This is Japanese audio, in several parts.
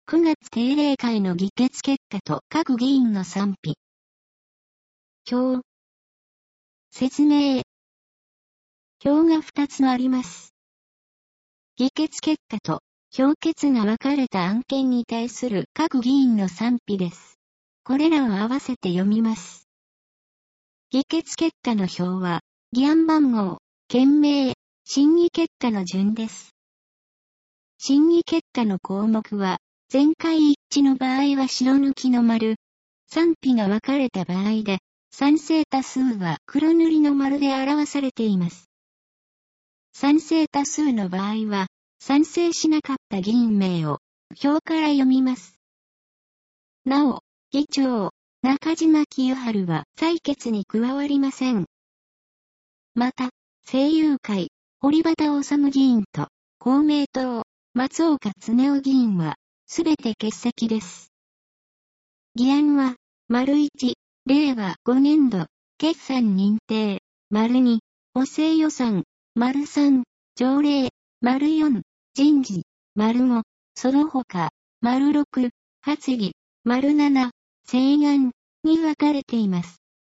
9月定例会の議決結果と各議員の賛否。表。説明。表が2つあります。議決結果と評決が分かれた案件に対する各議員の賛否です。これらを合わせて読みます。議決結果の表は、議案番号、件名、審議結果の順です。審議結果の項目は、全会一致の場合は白抜きの丸、賛否が分かれた場合で、賛成多数は黒塗りの丸で表されています。賛成多数の場合は、賛成しなかった議員名を表から読みます。なお、議長、中島清春は採決に加わりません。また、政友会、堀端修議員と、公明党、松岡恒夫議員は、すべて欠席です。議案は、1、令和5年度、決算認定、2、補正予算、3、条例、4、人事、5、その他、6、発議、7、成案に分かれています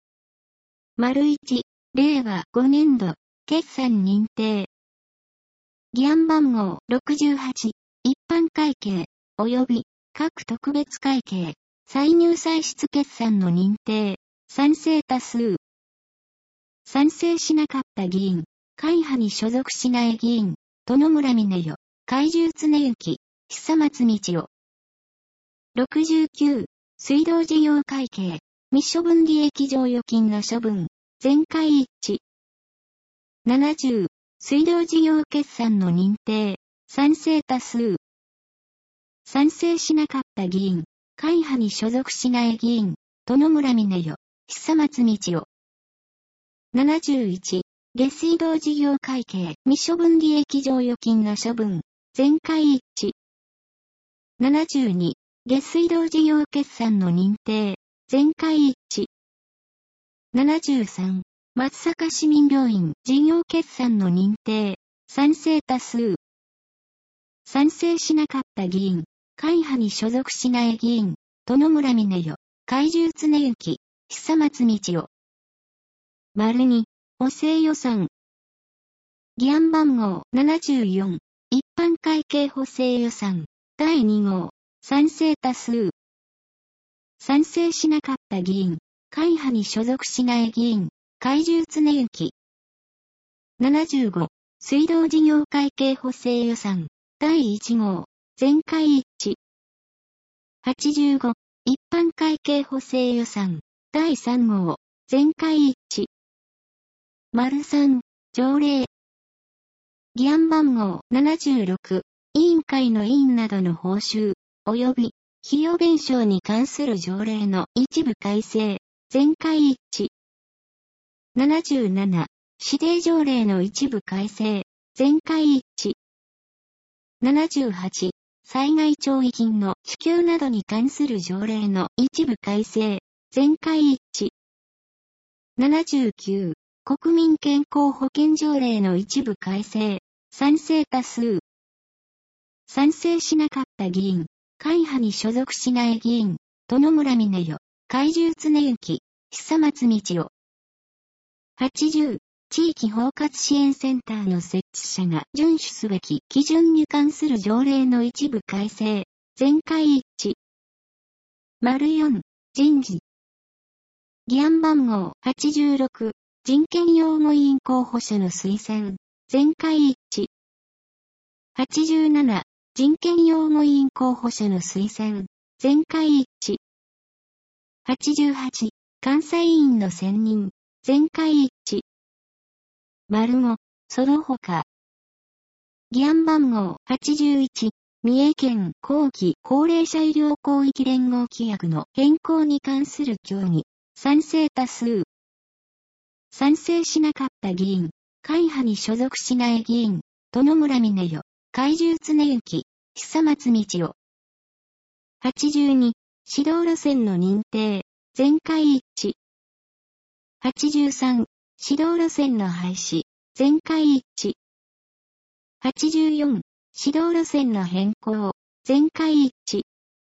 。1、令和5年度、決算認定。議案番号68、一般会計、及び各特別会計、歳入歳出決算の認定、賛成多数。賛成しなかった議員、会派に所属しない議員、殿村峰代、海中常幸、久松道夫。69、水道事業会計、未処分利益剰余金の処分、全会一致。70、水道事業決算の認定、賛成多数。賛成しなかった議員、会派に所属しない議員、殿村峰代、久松道夫。71、下水道事業会計未処分利益剰余金の処分、全会一致。72、下水道事業決算の認定、全会一致。73、松阪市民病院事業決算の認定、賛成多数。賛成しなかった議員、会派に所属しない議員、殿村峰代、海中常幸、久松道夫。2、補正予算。議案番号74、一般会計補正予算、第2号、賛成多数。賛成しなかった議員、会派に所属しない議員、海中常幸。75、水道事業会計補正予算、第1号、全会一致。85、一般会計補正予算、第3号、全会一致。3、条例。議案番号76、委員会の委員などの報酬、及び、費用弁償に関する条例の一部改正、全会一致。77、指定条例の一部改正、全会一致。78、災害弔慰金の支給などに関する条例の一部改正、全会一致。79、国民健康保険条例の一部改正、賛成多数。賛成しなかった議員、会派に所属しない議員、殿村峰代、海中常幸、久松道夫。80、地域包括支援センターの設置者が遵守すべき基準に関する条例の一部改正、全会一致。4、人事。議案番号86、人権擁護委員候補者の推薦、全会一致。87、人権擁護委員候補者の推薦、全会一致。88、監査委員の選任、全会一致。5、その他。議案番号81、三重県後期高齢者医療広域連合規約の変更に関する協議、賛成多数。賛成しなかった議員、会派に所属しない議員、殿村峰代、海中常幸、久松道夫。82、指導路線の認定、全会一致。83、指導路線の廃止、全会一致。84、指導路線の変更、全会一致。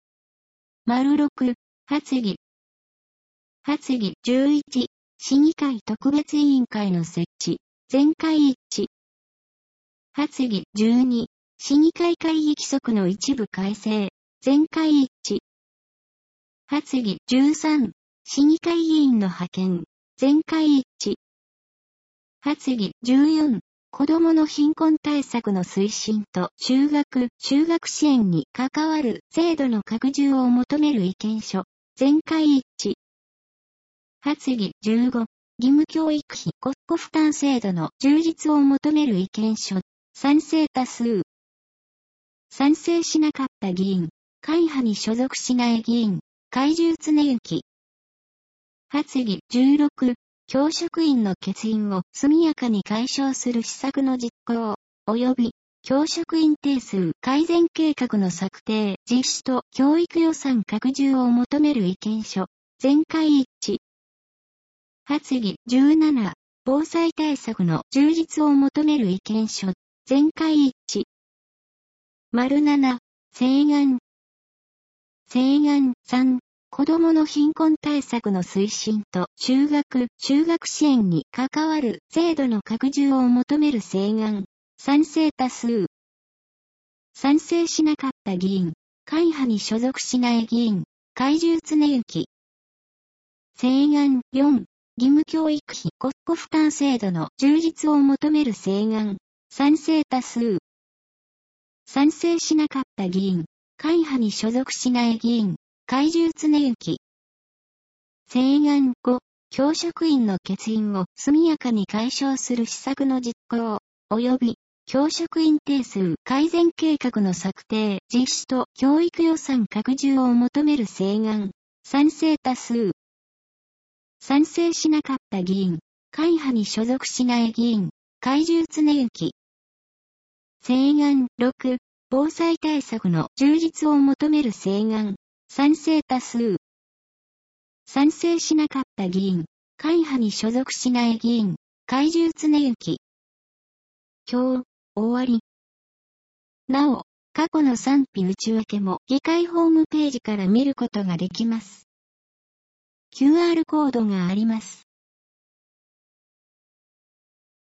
-6、発議。発議11、市議会特別委員会の設置、全会一致。発議12、市議会会議規則の一部改正、全会一致。発議13、市議会議員の派遣、全会一致。発議14、子どもの貧困対策の推進と就学支援に関わる制度の拡充を求める意見書、全会一致。発議15、義務教育費国庫負担制度の充実を求める意見書、賛成多数。賛成しなかった議員、会派に所属しない議員、海中常幸。発議16、教職員の欠員を速やかに解消する施策の実行、及び、教職員定数改善計画の策定、実施と教育予算拡充を求める意見書、全会一致。発議17、防災対策の充実を求める意見書、全会一致。-7、請願。請願3、子どもの貧困対策の推進と就学支援に関わる制度の拡充を求める請願、賛成多数。賛成しなかった議員、会派に所属しない議員、海中常幸。請願4、義務教育費国庫負担制度の充実を求める請願、賛成多数。賛成しなかった議員、会派に所属しない議員、海中常幸。請願5、教職員の欠員を速やかに解消する施策の実行、及び、教職員定数改善計画の策定、実施と教育予算拡充を求める請願、賛成多数。賛成しなかった議員、会派に所属しない議員、海中常幸。請願6、防災対策の充実を求める請願、賛成多数。賛成しなかった議員、会派に所属しない議員、海中常幸。今日、終わり。なお、過去の賛否内訳も議会ホームページから見ることができます。QR コードがあります。